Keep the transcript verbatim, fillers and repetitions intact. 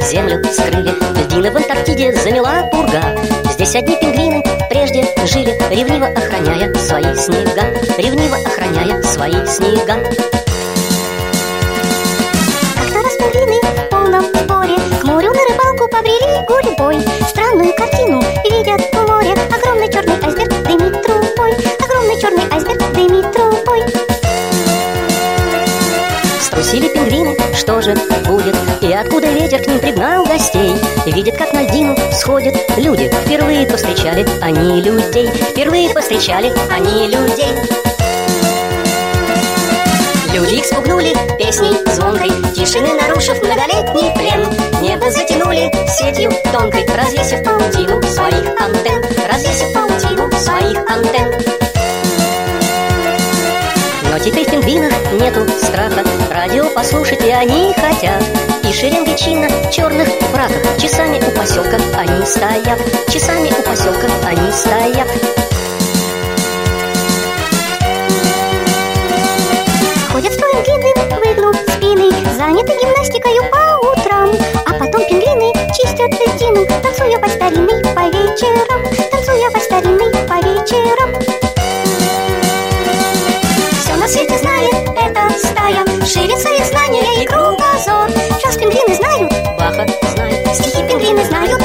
землю скрыли. Льдины в Антарктиде замела пурга. Здесь одни пингвины прежде жили, ревниво охраняя свои снега, ревниво охраняя свои снега. Как-то раз пингвины в полном сборе к морю на рыбалку побрели гурьбой. Странную картину видят в море. Огромный черный айсберг дымит трубой, огромный черный айсберг дымит трубой. Струсили пингвины, что же будет? И откуда ветер к ним пригнал гостей? Видят, как на льдину сходят люди. Впервые повстречали они людей, впервые повстречали они людей. Люди их спугнули песней звонкой, тишины нарушив многолетний плен. Небо затянули сетью тонкой, развесив паутину своих антенн, развесив паутину своих антенн. Но теперь в пингвинах нету страха, радио послушать и они хотят. И шеренги чинно черных фраках часами у поселка они стоят, часами у поселка они стоят. Ходят строем длинным, выгнув спины, заняты гимнастикою по утрам. А потом пингвины чистят льдину, танцуя по старинной по вечерам, танцуя по старинной по вечерам. Все на свете знает эта стая, ширится их знания и кругозор. Джаз пингвины знают, Баха знает, стихи пингвины знают,